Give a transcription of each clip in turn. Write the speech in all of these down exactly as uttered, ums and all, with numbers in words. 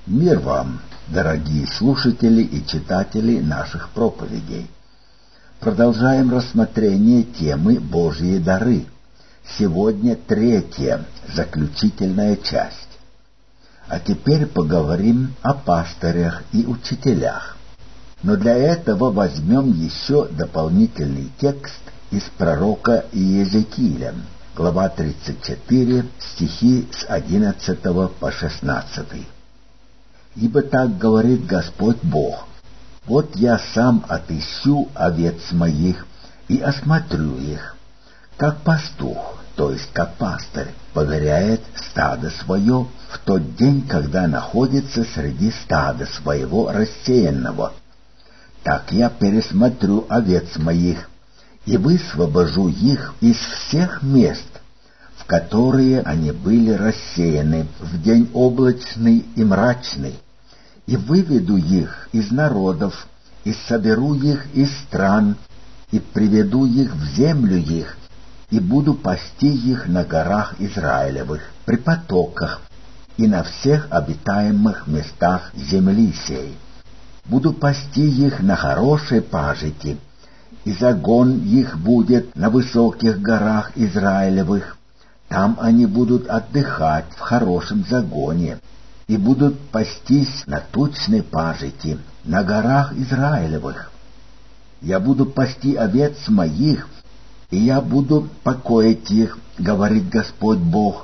Мир вам, дорогие слушатели и читатели наших проповедей. Продолжаем рассмотрение темы «Божьи дары». Сегодня третья, заключительная часть. А теперь поговорим о пастырях и учителях. Но для этого возьмем еще дополнительный текст из пророка Иезекииля, глава тридцать четыре, стихи с одиннадцатого по шестнадцатый. «Ибо так говорит Господь Бог: вот я сам отыщу овец моих и осмотрю их, как пастух, то есть как пастырь, поверяет стадо свое в тот день, когда находится среди стада своего рассеянного. Так я пересмотрю овец моих и высвобожу их из всех мест, в которые они были рассеяны в день облачный и мрачный, и выведу их из народов, и соберу их из стран, и приведу их в землю их, и буду пасти их на горах Израилевых, при потоках, и на всех обитаемых местах земли сей. Буду пасти их на хорошей пажити, и загон их будет на высоких горах Израилевых. Там они будут отдыхать в хорошем загоне, и будут пастись на тучной пажити, на горах Израилевых. Я буду пасти овец моих, и я буду покоить их, говорит Господь Бог.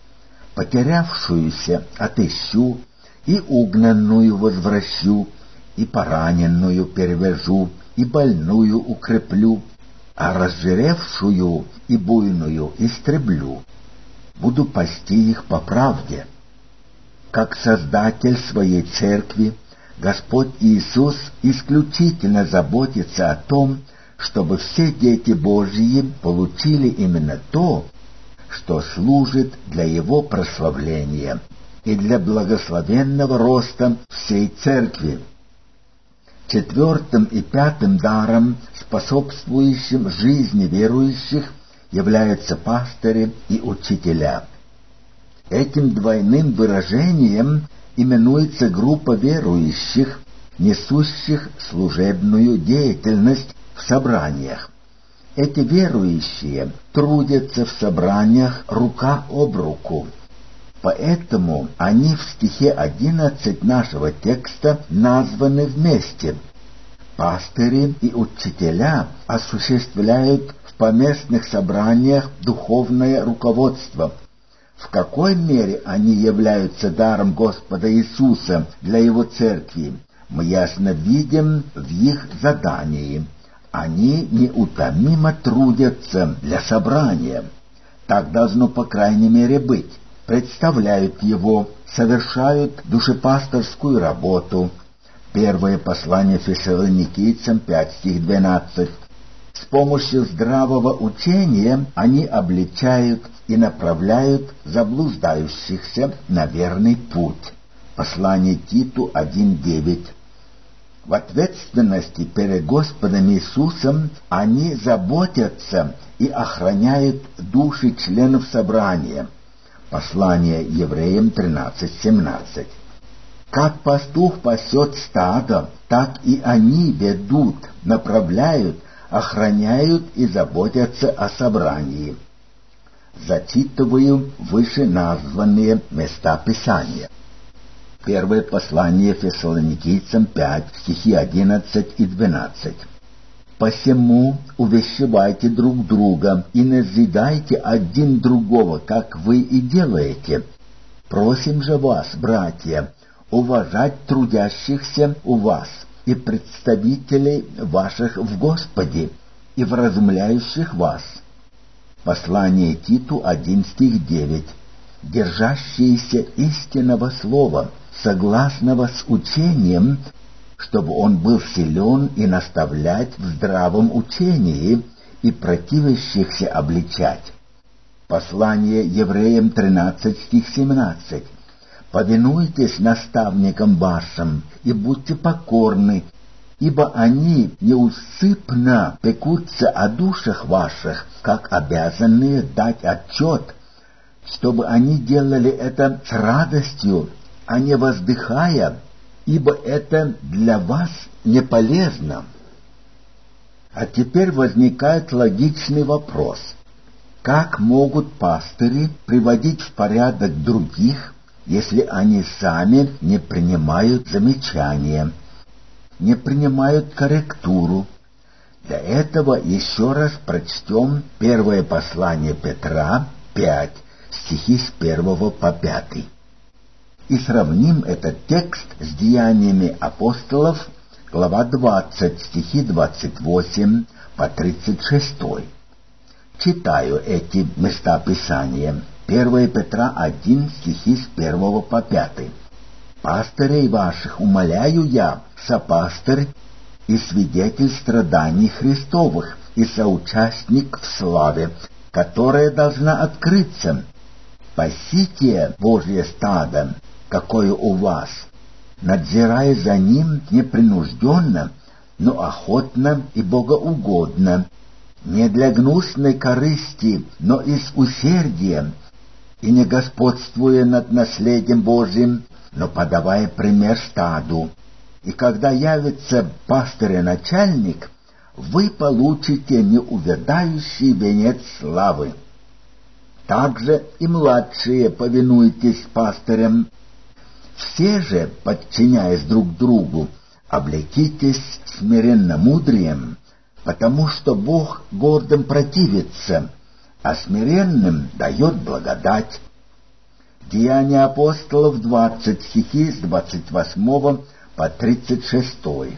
Потерявшуюся отыщу, и угнанную возвращу, и пораненную перевяжу, и больную укреплю, а разжиревшую и буйную истреблю. Буду пасти их по правде. Как Создатель своей церкви, Господь Иисус исключительно заботится о том, чтобы все дети Божьи получили именно то, что служит для Его прославления и для благословенного роста всей церкви. Четвертым и пятым даром, способствующим жизни верующих, являются пастыри и учителя. Этим двойным выражением именуется группа верующих, несущих служебную деятельность в собраниях. Эти верующие трудятся в собраниях рука об руку. Поэтому они в стихе одиннадцать нашего текста названы вместе. Пастыри и учителя осуществляют в поместных собраниях духовное руководство. В какой мере они являются даром Господа Иисуса для Его церкви, мы ясно видим в их задании. Они неутомимо трудятся для собрания. Так должно, по крайней мере, быть. Представляют его, совершают душепасторскую работу. Первое послание Фессалоникийцам пять стих двенадцать. С помощью здравого учения они обличают и направляют заблуждающихся на верный путь. Послание Титу один девять. В ответственности перед Господом Иисусом они заботятся и охраняют души членов собрания. Послание Евреям тринадцать семнадцать. Как пастух пасет стадо, так и они ведут, направляют, охраняют и заботятся о собрании. Зачитываю вышеназванные места Писания. Первое послание Фессалоникийцам пять, стихи одиннадцать и двенадцать. «Посему увещевайте друг друга и назидайте один другого, как вы и делаете. Просим же вас, братья, уважать трудящихся у вас и представителей ваших в Господе и вразумляющих вас». Послание Титу один стих девять. «Держащиеся истинного слова, согласного с учением, чтобы он был силен и наставлять в здравом учении, и противящихся обличать». Послание Евреям тринадцать стих семнадцать. «Повинуйтесь наставникам вашим и будьте покорны, ибо они неусыпно пекутся о душах ваших, как обязанные дать отчет, чтобы они делали это с радостью а не воздыхая, ибо это для вас не полезно. А теперь возникает логичный вопрос. Как могут пастыри приводить в порядок других, если они сами не принимают замечания, не принимают корректуру? Для этого еще раз прочтем первое послание Петра, пять, стихи с первого по пятый. И сравним этот текст с Деяниями апостолов, глава двадцать, стихи двадцать восемь по тридцать шесть. Читаю эти места Писания. первое Петра один, стихи с первого по пятый. «Пастырей ваших умоляю я, сопастырь и свидетель страданий Христовых, и соучастник в славе, которая должна открыться. Пасите Божье стадо, какое у вас, надзирая за ним непринужденно, но охотно и богоугодно, не для гнусной корысти, но из усердия, и не господствуя над наследием Божьим, но подавая пример стаду. И когда явится пастырь и начальник, вы получите неувядающий венец славы. Также и младшие повинуйтесь пастырям. Все же, подчиняясь друг другу, облекитесь смиренномудрием, потому что Бог гордым противится, а смиренным дает благодать». Деяния апостолов двадцать, стихи с двадцать восьмого по тридцать шестой.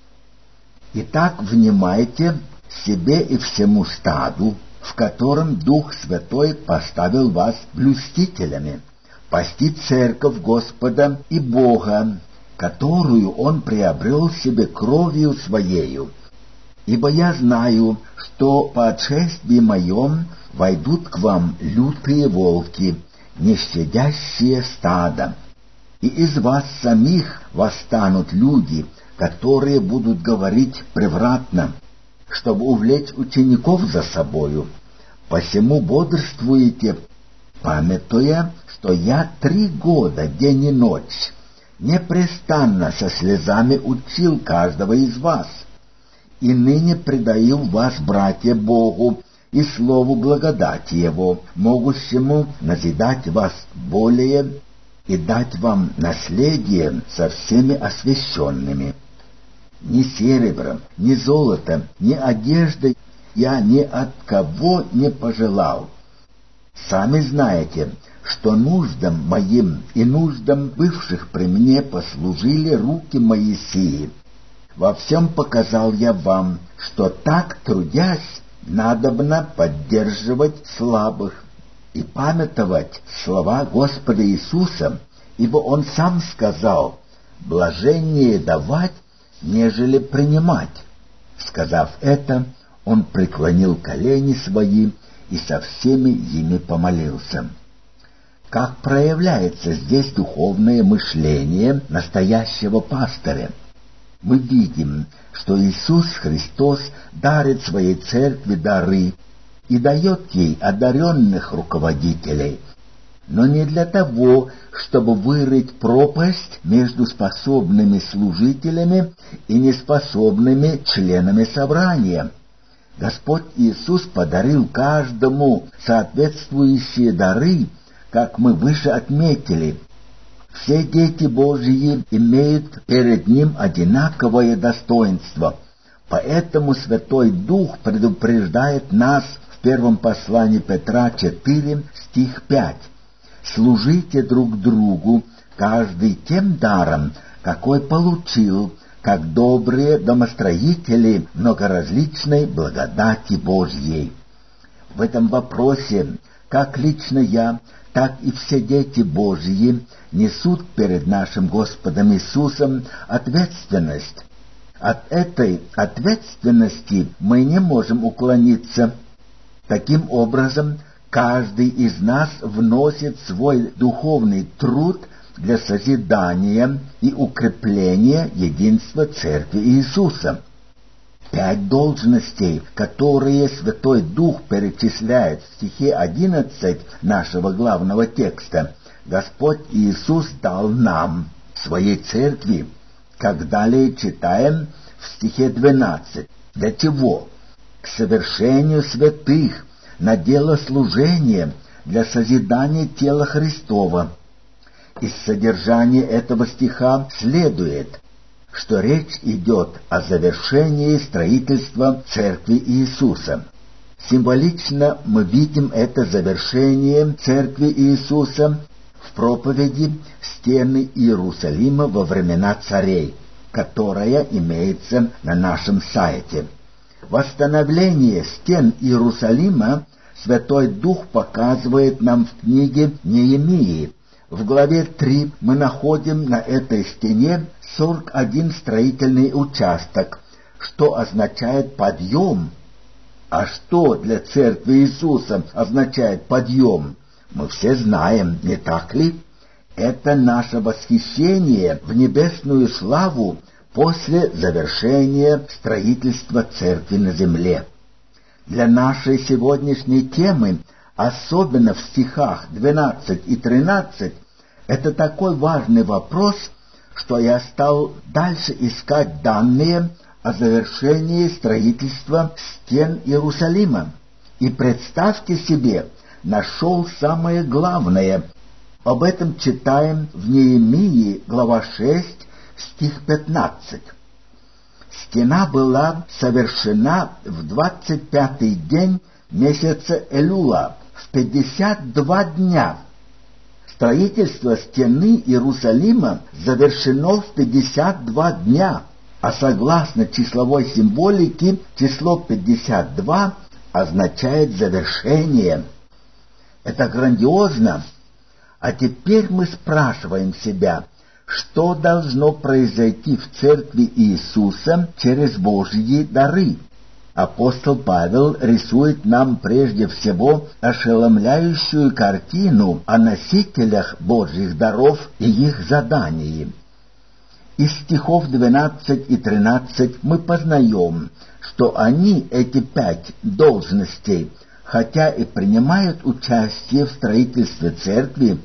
«Итак, внимайте себе и всему стаду, в котором Дух Святой поставил вас блюстителями, пасти церковь Господа и Бога, которую Он приобрел себе кровью Своею. Ибо я знаю, что по отшествии моем войдут к вам лютые волки, не щадящие стада, и из вас самих восстанут люди, которые будут говорить превратно, чтобы увлечь учеников за собою. Посему бодрствуйте, памятуя, что я три года, день и ночь, непрестанно со слезами учил каждого из вас, и ныне предаю вас, братья, Богу и слову благодати Его, могущему назидать вас более и дать вам наследие со всеми освященными. Ни серебром, ни золотом, ни одеждой я ни от кого не пожелал. Сами знаете, что нуждам моим и нуждам бывших при мне послужили руки мои сии. Во всем показал я вам, что так, трудясь, надобно поддерживать слабых и памятовать слова Господа Иисуса, ибо Он сам сказал: «Блаженнее давать, нежели принимать». Сказав это, Он преклонил колени свои и со всеми ими помолился. Как проявляется здесь духовное мышление настоящего пастыря? Мы видим, что Иисус Христос дарит своей церкви дары и дает ей одаренных руководителей, но не для того, чтобы вырыть пропасть между способными служителями и неспособными членами собрания. Господь Иисус подарил каждому соответствующие дары, как мы выше отметили. Все дети Божьи имеют перед Ним одинаковое достоинство, поэтому Святой Дух предупреждает нас в первом послании Петра четыре, стих пять. «Служите друг другу, каждый тем даром, какой получил, как добрые домостроители многоразличной благодати Божьей». В этом вопросе как лично я, так и все дети Божьи несут перед нашим Господом Иисусом ответственность. От этой ответственности мы не можем уклониться. Таким образом, каждый из нас вносит свой духовный труд для созидания и укрепления единства Церкви Иисуса. Пять должностей, которые Святой Дух перечисляет в стихе одиннадцать нашего главного текста, Господь Иисус дал нам, своей церкви, как далее читаем в стихе двенадцатом. Для чего? К совершению святых, на дело служения, для созидания тела Христова. Из содержания этого стиха следует, что речь идет о завершении строительства Церкви Иисуса. Символично мы видим это завершение Церкви Иисуса в проповеди «Стены Иерусалима во времена царей», которая имеется на нашем сайте. Восстановление стен Иерусалима Святой Дух показывает нам в книге Неемии. В главе три мы находим на этой стене сорок один строительный участок, что означает подъем. А что для Церкви Иисуса означает подъем? Мы все знаем, не так ли? Это наше восхищение в небесную славу после завершения строительства Церкви на земле. Для нашей сегодняшней темы, особенно в стихах двенадцать и тринадцать, это такой важный вопрос, что я стал дальше искать данные о завершении строительства стен Иерусалима. И представьте себе, нашел самое главное. Об этом читаем в Неемии, глава шесть, стих пятнадцать. Стена была совершена в двадцать пятый день месяца Элула, в пятьдесят два дня. Строительство стены Иерусалима завершено в пятьдесят два дня, а согласно числовой символике число пятьдесят два означает завершение. Это грандиозно. А теперь мы спрашиваем себя, что должно произойти в Церкви Иисуса через Божьи дары? Апостол Павел рисует нам прежде всего ошеломляющую картину о носителях Божьих даров и их задании. Из стихов двенадцать и тринадцать мы познаем, что они, эти пять должностей, хотя и принимают участие в строительстве церкви,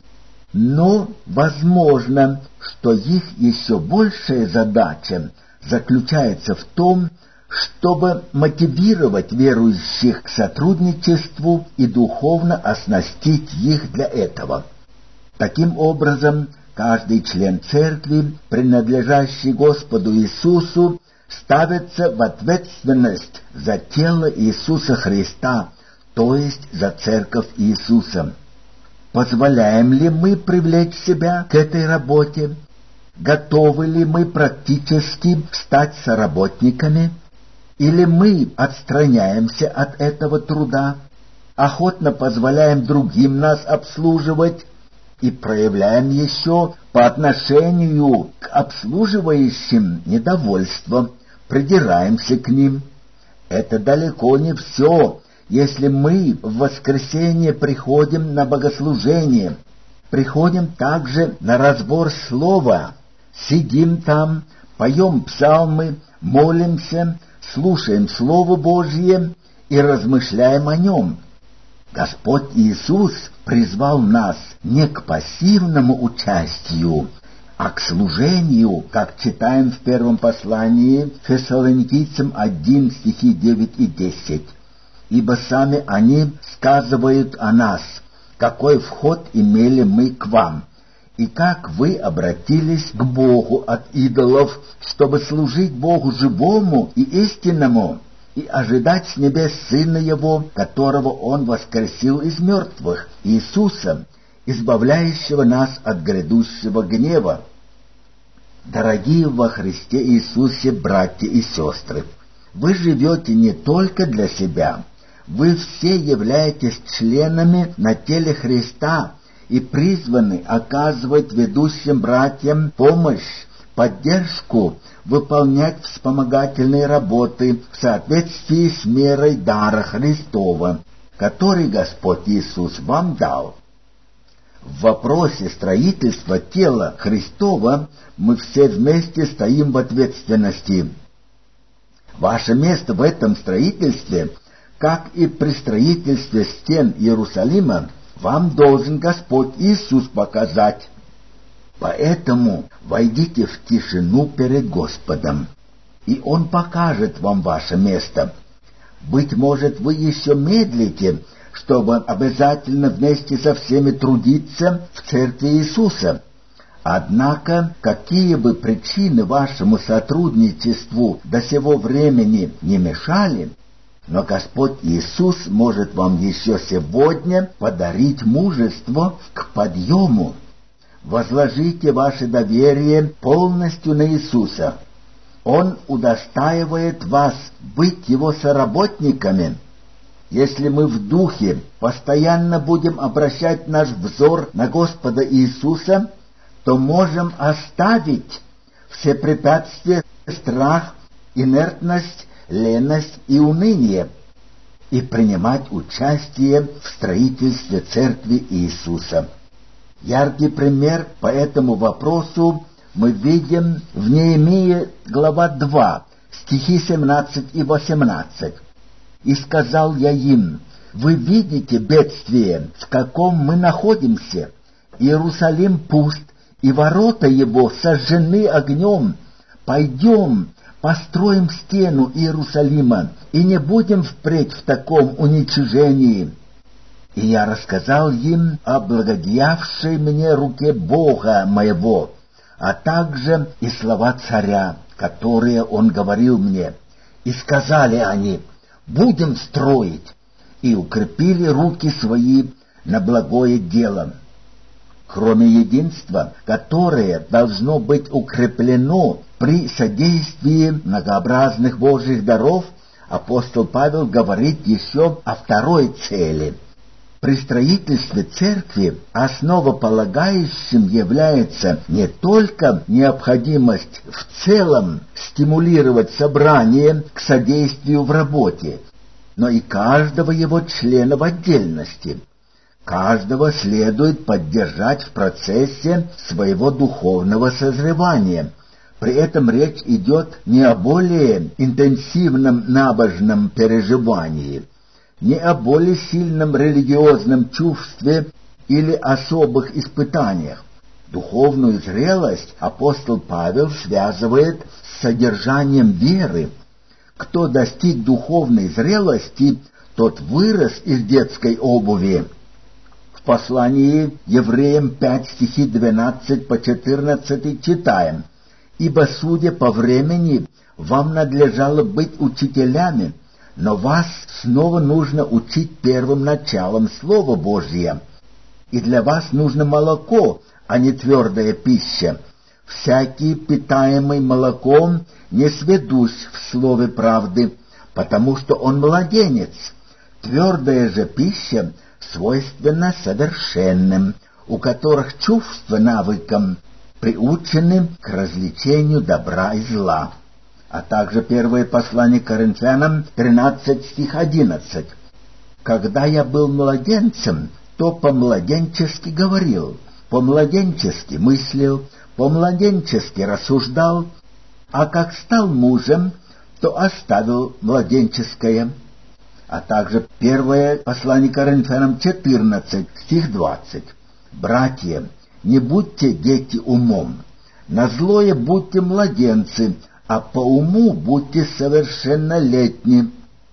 но возможно, что их еще большая задача заключается в том, чтобы мотивировать верующих к сотрудничеству и духовно оснастить их для этого. Таким образом, каждый член церкви, принадлежащий Господу Иисусу, ставится в ответственность за тело Иисуса Христа, то есть за церковь Иисуса. Позволяем ли мы привлечь себя к этой работе? Готовы ли мы практически стать соработниками? Или мы отстраняемся от этого труда, охотно позволяем другим нас обслуживать и проявляем еще по отношению к обслуживающим недовольство, придираемся к ним? Это далеко не все. Если мы в воскресенье приходим на богослужение, приходим также на разбор слова, сидим там, поем псалмы, молимся, слушаем Слово Божье и размышляем о нем. Господь Иисус призвал нас не к пассивному участию, а к служению, как читаем в первом послании Фессалоникийцам один, стихи девять и десять. Ибо сами они сказывают о нас, какой вход имели мы к вам, и как вы обратились к Богу от идолов, чтобы служить Богу живому и истинному, и ожидать с небес Сына Его, которого Он воскресил из мертвых, Иисуса, избавляющего нас от грядущего гнева. Дорогие во Христе Иисусе братья и сестры, вы живете не только для себя, вы все являетесь членами на теле Христа и призваны оказывать ведущим братьям помощь, поддержку, выполнять вспомогательные работы в соответствии с мерой дара Христова, который Господь Иисус вам дал. В вопросе строительства тела Христова мы все вместе стоим в ответственности. Ваше место в этом строительстве, как и при строительстве стен Иерусалима, вам должен Господь Иисус показать. Поэтому войдите в тишину перед Господом, и Он покажет вам ваше место. Быть может, вы еще медлите, чтобы обязательно вместе со всеми трудиться в церкви Иисуса. Однако, какие бы причины вашему сотрудничеству до сего времени не мешали, но Господь Иисус может вам еще сегодня подарить мужество к подъему. Возложите ваше доверие полностью на Иисуса. Он удостаивает вас быть Его соработниками. Если мы в духе постоянно будем обращать наш взор на Господа Иисуса, то можем оставить все препятствия, страх, инертность, леность и уныние и принимать участие в строительстве Церкви Иисуса. Яркий пример по этому вопросу мы видим в Неемии, глава два, стихи семнадцать и восемнадцать. «И сказал я им: вы видите бедствие, в каком мы находимся. Иерусалим пуст, и ворота его сожжены огнем. Пойдем, построим стену Иерусалима, и не будем впредь в таком уничижении». И я рассказал им о благодеявшей мне руке Бога моего, а также и слова царя, которые он говорил мне. И сказали они: будем строить, и укрепили руки свои на благое дело. Кроме единства, которое должно быть укреплено при содействии многообразных Божьих даров, апостол Павел говорит еще о второй цели. При строительстве церкви основополагающим является не только необходимость в целом стимулировать собрание к содействию в работе, но и каждого его члена в отдельности. Каждого следует поддержать в процессе своего духовного созревания. При этом речь идет не о более интенсивном набожном переживании, не о более сильном религиозном чувстве или особых испытаниях. Духовную зрелость апостол Павел связывает с содержанием веры. Кто достиг духовной зрелости, тот вырос из детской обуви. В послании Евреям пять, стихи двенадцать по четырнадцать читаем: «Ибо, судя по времени, вам надлежало быть учителями, но вас снова нужно учить первым началом Слова Божия. И для вас нужно молоко, а не твердая пища. Всякий, питаемый молоком, не сведущ в слове правды, потому что он младенец. Твердая же пища свойственна совершенным, у которых чувства навыком приучены к развлечению добра и зла». А также первое послание Коринфянам, тринадцать, стих одиннадцать. «Когда я был младенцем, то по-младенчески говорил, по-младенчески мыслил, по-младенчески рассуждал, а как стал мужем, то оставил младенческое». А также первое послание Коринфянам четырнадцать, стих двадцать. «Братья, не будьте дети умом, на злое будьте младенцы, а по уму будьте совершеннолетни».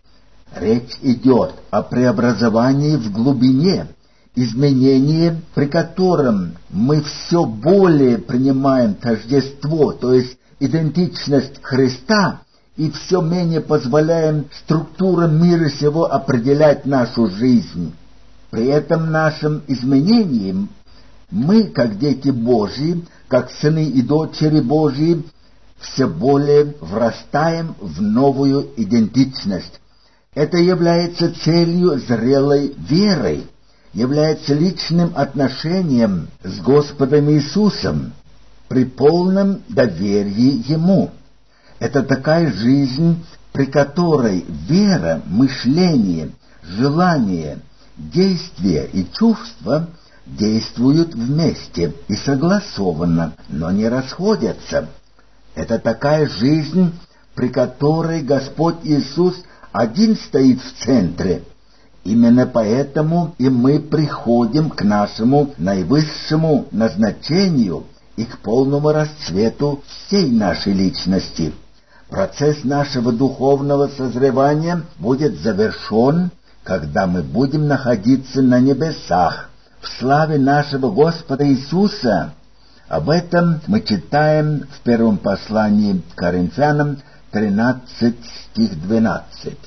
Речь идет о преобразовании в глубине, изменении, при котором мы все более принимаем тождество, то есть идентичность Христа, и все менее позволяем структурам мира сего определять нашу жизнь. При этом нашем изменении мы, как дети Божьи, как сыны и дочери Божьи, все более врастаем в новую идентичность. Это является целью зрелой веры, является личным отношением с Господом Иисусом при полном доверии Ему. Это такая жизнь, при которой вера, мышление, желание, действия и чувства действуют вместе и согласованно, но не расходятся. Это такая жизнь, при которой Господь Иисус один стоит в центре, Именно поэтому и мы приходим к нашему наивысшему назначению и к полному расцвету всей нашей личности. Процесс нашего духовного созревания будет завершен, когда мы будем находиться на небесах, в славе нашего Господа Иисуса. Об этом мы читаем в первом послании к Коринфянам, тринадцать, стих двенадцать.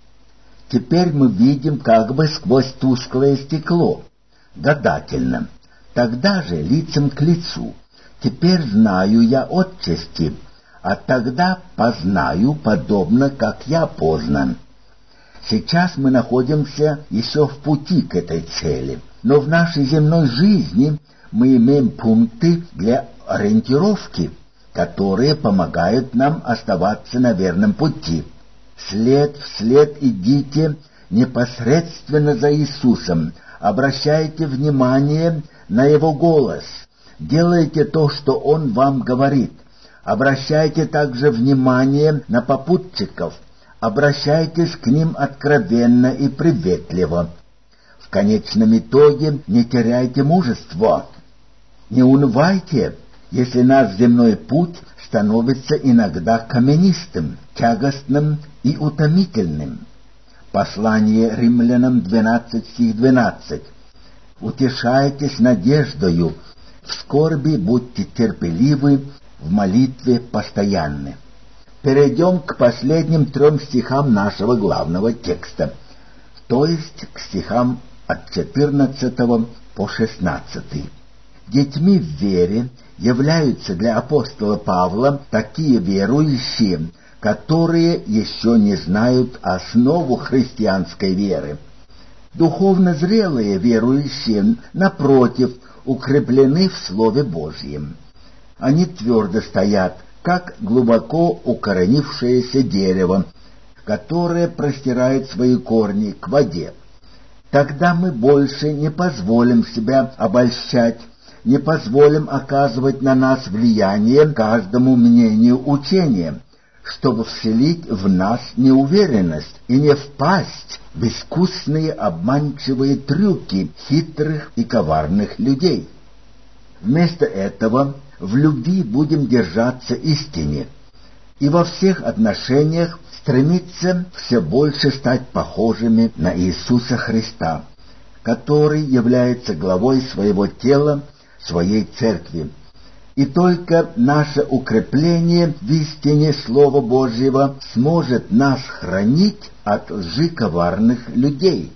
Теперь мы видим как бы сквозь тусклое стекло, гадательно, тогда же лицем к лицу. Теперь знаю я отчасти, а тогда познаю, подобно как я познан. Сейчас мы находимся еще в пути к этой цели, но в нашей земной жизни мы имеем пункты для ориентировки, которые помогают нам оставаться на верном пути. След вслед идите непосредственно за Иисусом, обращайте внимание на Его голос, делайте то, что Он вам говорит, обращайте также внимание на попутчиков, обращайтесь к ним откровенно и приветливо. В конечном итоге не теряйте мужества, не унывайте, если наш земной путь становится иногда каменистым, тягостным и утомительным. Послание римлянам двенадцать, стих двенадцать. Утешайтесь надеждою, в скорби будьте терпеливы, в молитве постоянны. Перейдем к последним трем стихам нашего главного текста, то есть к стихам от четырнадцатого по шестнадцатый. Детьми в вере являются для апостола Павла такие верующие, которые еще не знают основу христианской веры. Духовно зрелые верующие, напротив, укреплены в Слове Божьем. Они твердо стоят, как глубоко укоренившееся дерево, которое простирает свои корни к воде. Тогда мы больше не позволим себя обольщать, не позволим оказывать на нас влияние каждому мнению учения, чтобы вселить в нас неуверенность и не впасть в искусные обманчивые трюки хитрых и коварных людей. Вместо этого в любви будем держаться истине и во всех отношениях стремиться все больше стать похожими на Иисуса Христа, который является главой своего тела, своей церкви. И только наше укрепление в истине Слова Божьего сможет нас хранить от лжи коварных людей.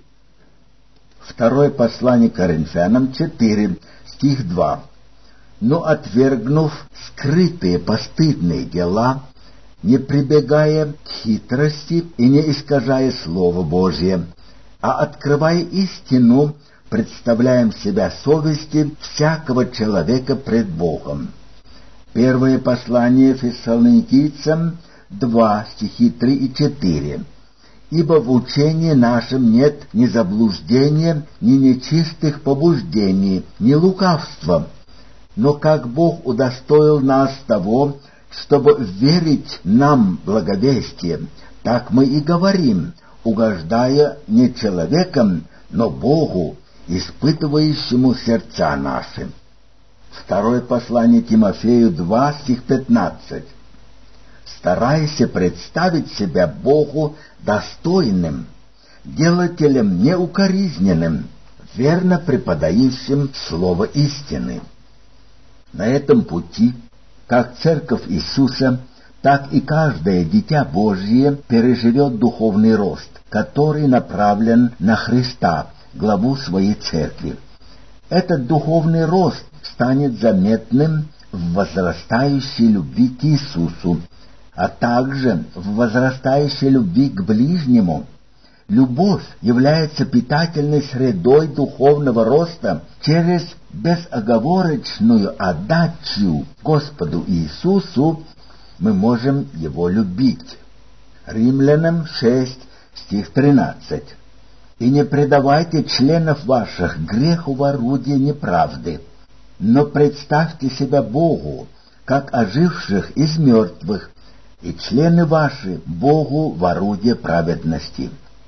Второе послание Коринфянам четыре, стих два. Но отвергнув скрытые постыдные дела, не прибегая к хитрости и не искажая Слово Божье, а открывая истину, представляем себя совести всякого человека пред Богом. Первое послание Фессалоникийцам два, стихи три и четыре. Ибо в учении нашем нет ни заблуждения, ни нечистых побуждений, ни лукавства, но как Бог удостоил нас того, чтобы верить нам благовестие, так мы и говорим, угождая не человеком, но Богу, испытывающему сердца наши. Второе послание Тимофею два, стих пятнадцать. Старайся представить себя Богу достойным, делателем неукоризненным, верно преподающим слово истины. На этом пути, как Церковь Иисуса, так и каждое дитя Божье переживет духовный рост, который направлен на Христа, главу своей церкви. Этот духовный рост станет заметным в возрастающей любви к Иисусу, а также в возрастающей любви к ближнему. Любовь является питательной средой духовного роста. Через безоговорочную отдачу Господу Иисусу мы можем Его любить. Римлянам шесть, стих тринадцать. «И не предавайте членов ваших греху в орудие неправды, но представьте себя Богу, как оживших из мертвых, и члены ваши Богу в орудие праведности».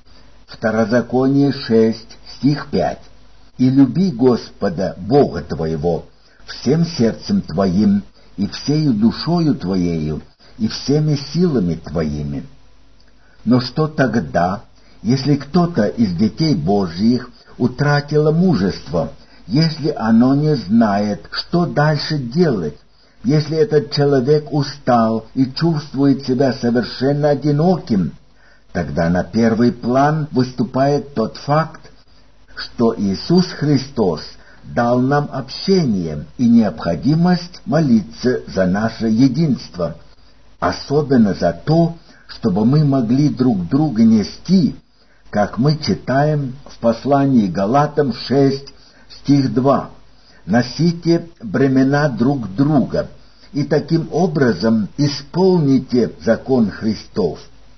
Второзаконие шесть, стих пять. «И люби Господа, Бога твоего, всем сердцем твоим, и всею душою твоею, и всеми силами твоими». Но что тогда, если кто-то из детей Божьих утратило мужество, если оно не знает, что дальше делать, если этот человек устал и чувствует себя совершенно одиноким, тогда на первый план выступает тот факт, что Иисус Христос дал нам общение и необходимость молиться за наше единство, особенно за то, чтобы мы могли друг друга нести, как мы читаем в послании Галатам шесть, стих два. «Носите бремена друг друга, и таким образом исполните закон Христов».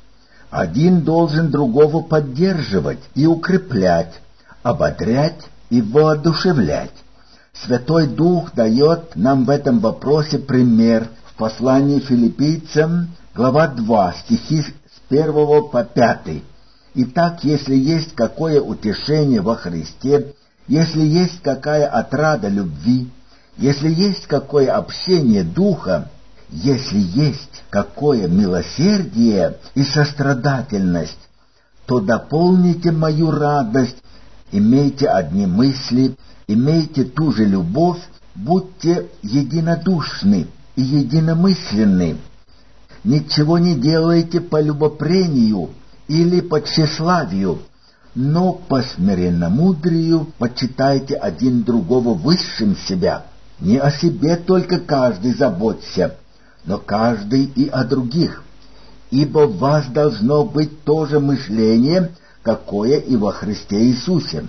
Один должен другого поддерживать и укреплять, ободрять и воодушевлять. Святой Дух дает нам в этом вопросе пример в послании Филиппийцам, глава два, стихи с первого по пятый. «Итак, если есть какое утешение во Христе, если есть какая отрада любви, если есть какое общение Духа, если есть какое милосердие и сострадательность, то дополните мою радость, имейте одни мысли, имейте ту же любовь, будьте единодушны и единомысленны. Ничего не делайте по любопрению или по тщеславию, но по смиренномудрию почитайте один другого высшим себя. Не о себе только каждый заботься, но каждый и о других, ибо в вас должно быть то же мышление, какое и во Христе Иисусе».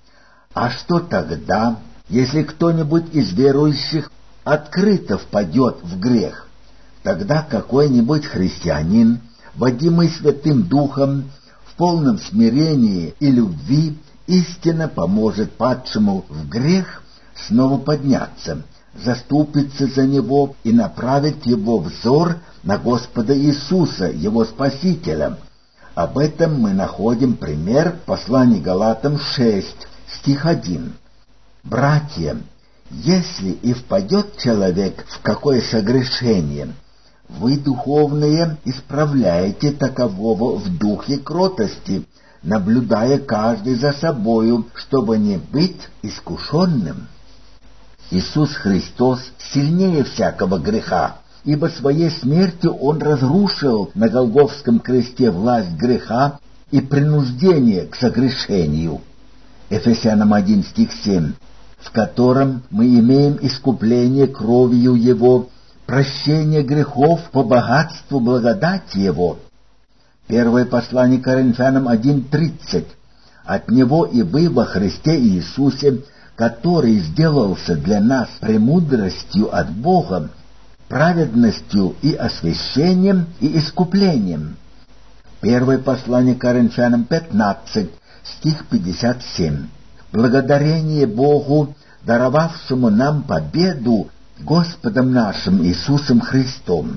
А что тогда, если кто-нибудь из верующих открыто впадет в грех? Тогда какой-нибудь христианин, водимый Святым Духом, в полном смирении и любви, истинно поможет падшему в грех снова подняться, заступиться за него и направить его взор на Господа Иисуса, его Спасителя. Об этом мы находим пример в послании Галатам шесть, стих один. «Братья, если и впадет человек в какое согрешение, вы, духовные, исправляете такового в духе кротости, наблюдая каждый за собою, чтобы не быть искушенным». Иисус Христос сильнее всякого греха, ибо своей смертью Он разрушил на Голгофском кресте власть греха и принуждение к согрешению. Ефесянам один, стих семь, в котором мы имеем искупление кровью Его, прощение грехов по богатству благодати Его. Первое послание Коринфянам один, тридцать, от Него и вы во Христе Иисусе, который сделался для нас премудростью от Бога, праведностью и освящением и искуплением. Первое послание Коринфянам пятнадцать, стих пятьдесят семь. Благодарение Богу, даровавшему нам победу Господом нашим Иисусом Христом.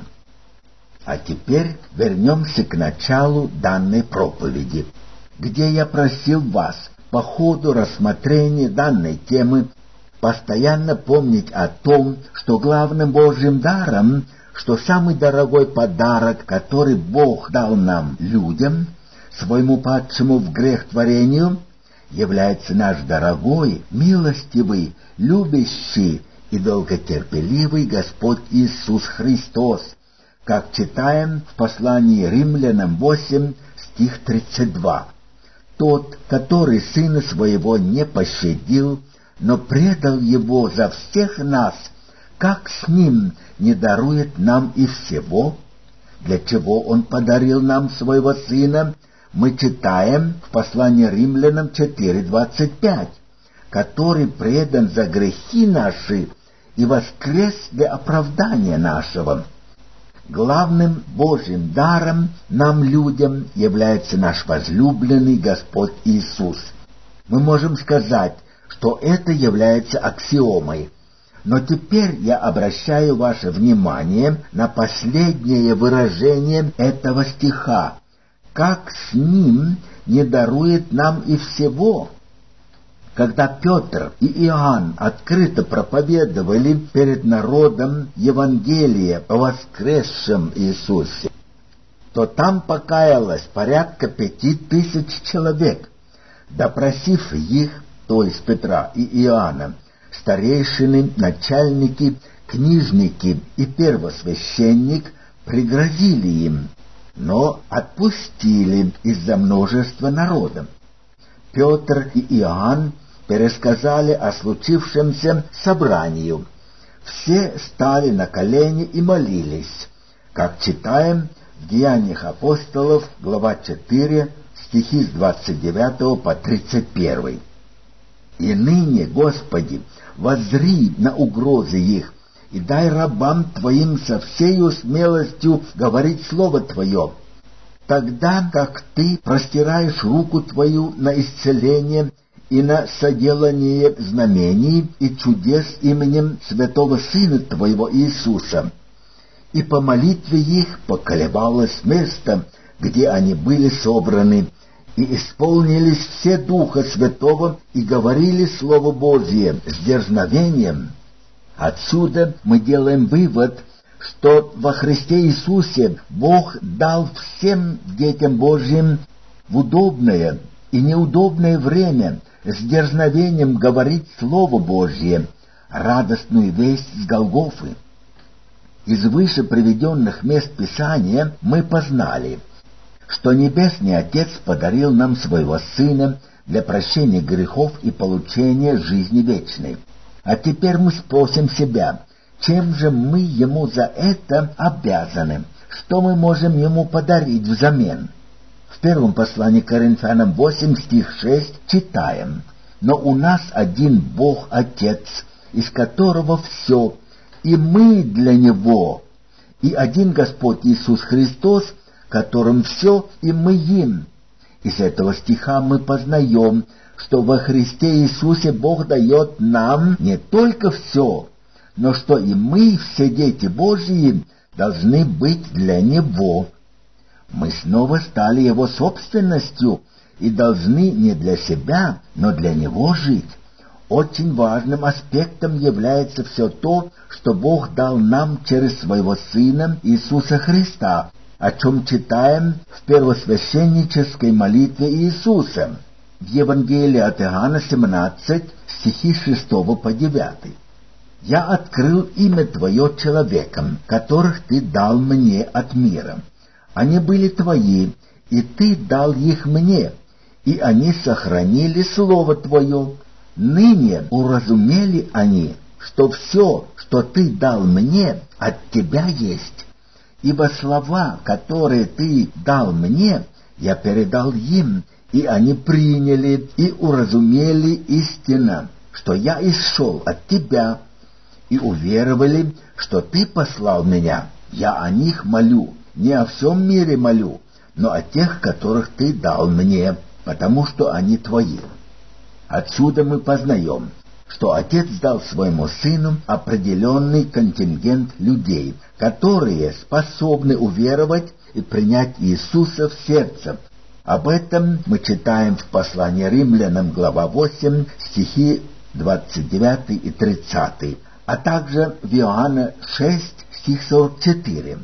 А теперь вернемся к началу данной проповеди, где я просил вас по ходу рассмотрения данной темы постоянно помнить о том, что главным Божьим даром, что самый дорогой подарок, который Бог дал нам, людям, своему падшему в грех творению, является наш дорогой, милостивый, любящий и долготерпеливый Господь Иисус Христос, как читаем в послании Римлянам восемь, стих тридцать два. «Тот, который Сына Своего не пощадил, но предал Его за всех нас, как с Ним не дарует нам и всего? Для чего Он подарил нам Своего Сына?» Мы читаем в послании Римлянам четыре, двадцать пять, «который предан за грехи наши и воскрес для оправдания нашего». Главным Божьим даром нам, людям, является наш возлюбленный Господь Иисус. Мы можем сказать, что это является аксиомой. Но теперь я обращаю ваше внимание на последнее выражение этого стиха: «как с Ним не дарует нам и всего? Когда Петр и Иоанн открыто проповедовали перед народом Евангелие о воскресшем Иисусе, то там покаялось порядка пяти тысяч человек. Допросив их, то есть Петра и Иоанна, старейшины, начальники, книжники и первосвященник пригрозили им, но отпустили из-за множества народа. Петр и Иоанн пересказали о случившемся собранию. Все стали на колени и молились, как читаем в Деяниях апостолов, глава четыре, стихи с двадцать девятого по тридцать первый. «И ныне, Господи, воззри на угрозы их, и дай рабам Твоим со всею смелостью говорить Слово Твое, тогда как Ты простираешь руку Твою на исцеление и на соделание знамений и чудес именем святого Сына Твоего Иисуса». И по молитве их поколебалось место, где они были собраны, и исполнились все Духа Святого и говорили Слово Божие с дерзновением. Отсюда мы делаем вывод, что во Христе Иисусе Бог дал всем детям Божьим в удобное и неудобное время с дерзновением говорить Слово Божье, радостную весть с Голгофы. Из выше приведенных мест Писания мы познали, что Небесный Отец подарил нам Своего Сына для прощения грехов и получения жизни вечной. А теперь мы спросим себя, чем же мы Ему за это обязаны? Что мы можем Ему подарить взамен? В первом послании к Коринфянам восемь, стих шесть читаем: «Но у нас один Бог Отец, из которого все, и мы для Него, и один Господь Иисус Христос, которым все, и мы им». Из этого стиха мы познаем, что во Христе Иисусе Бог дает нам не только все, но что и мы, все дети Божьи, должны быть для Него. Мы снова стали Его собственностью и должны не для себя, но для Него жить. Очень важным аспектом является все то, что Бог дал нам через Своего Сына Иисуса Христа, о чем читаем в первосвященнической молитве Иисуса в Евангелии от Иоанна семнадцать, стихи с шестого по девятый. «Я открыл имя Твое человекам, которых Ты дал мне от мира. Они были Твои, и Ты дал их мне, и они сохранили Слово Твое. Ныне уразумели они, что все, что Ты дал мне, от Тебя есть. Ибо слова, которые Ты дал мне, я передал им, и они приняли и уразумели истинно, что я исшел от Тебя, и уверовали, что Ты послал меня. Я о них молю, не о всем мире молю, но о тех, которых Ты дал мне, потому что они Твои». Отсюда мы познаем, что Отец дал Своему Сыну определенный контингент людей, которые способны уверовать и принять Иисуса в сердце. Об этом мы читаем в послании Римлянам, глава восемь, стихи двадцать девятый и тридцатый, а также в Иоанна шесть, стих сорок четыре.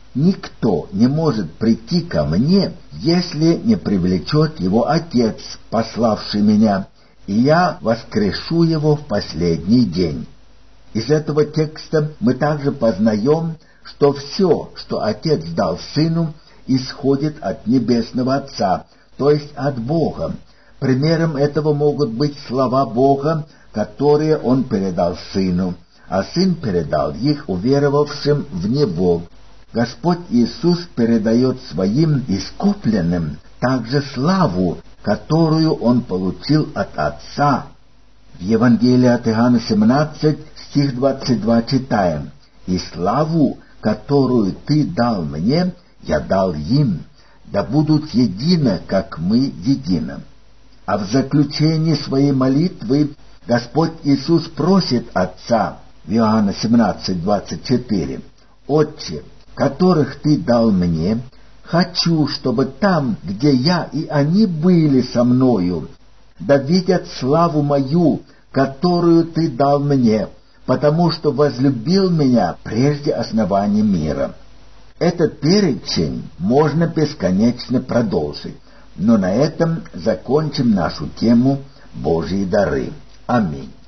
«Никто не может прийти ко мне, если не привлечет его Отец, пославший меня, и я воскрешу его в последний день». Из этого текста мы также познаем, что все, что Отец дал Сыну, исходит от Небесного Отца, то есть от Бога. Примером этого могут быть слова Бога, которые Он передал Сыну, а Сын передал их уверовавшим в Него. Господь Иисус передает Своим искупленным также славу, которую Он получил от Отца. В Евангелии от Иоанна семнадцать, стих двадцать два читаем: «И славу, которую Ты дал мне, я дал им, да будут едино, как мы едино». А в заключении своей молитвы Господь Иисус просит Отца в Иоанна семнадцать, двадцать четыре: «Отче, которых Ты дал мне, Хочу, чтобы там, где я и они были со мною, да видят славу мою, которую Ты дал мне, потому что возлюбил меня прежде основания мира». Этот перечень можно бесконечно продолжить, но на этом закончим нашу тему «Божьи дары». Аминь.